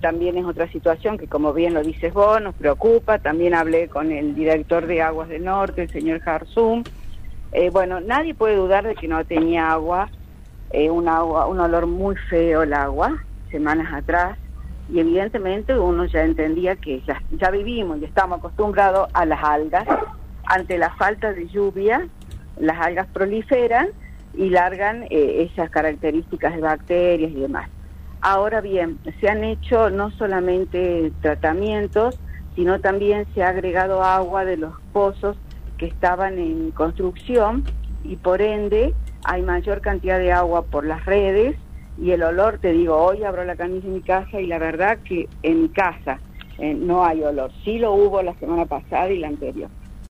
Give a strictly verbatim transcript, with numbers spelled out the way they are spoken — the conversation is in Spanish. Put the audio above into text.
también es otra situación que, como bien lo dices vos, nos preocupa. También hablé con el director de Aguas del Norte, el señor Jarzum. Eh, bueno, nadie puede dudar de que no tenía agua, eh, un agua, un olor muy feo el agua, semanas atrás, y evidentemente uno ya entendía que ya, ya vivimos y estamos acostumbrados a las algas. Ante la falta de lluvia, las algas proliferan y largan eh, esas características de bacterias y demás. Ahora bien, se han hecho no solamente tratamientos, sino también se ha agregado agua de los pozos que estaban en construcción, y por ende hay mayor cantidad de agua por las redes, y el olor, te digo, hoy abro la camisa en mi casa y la verdad que en mi casa eh, no hay olor. Sí lo hubo la semana pasada y la anterior.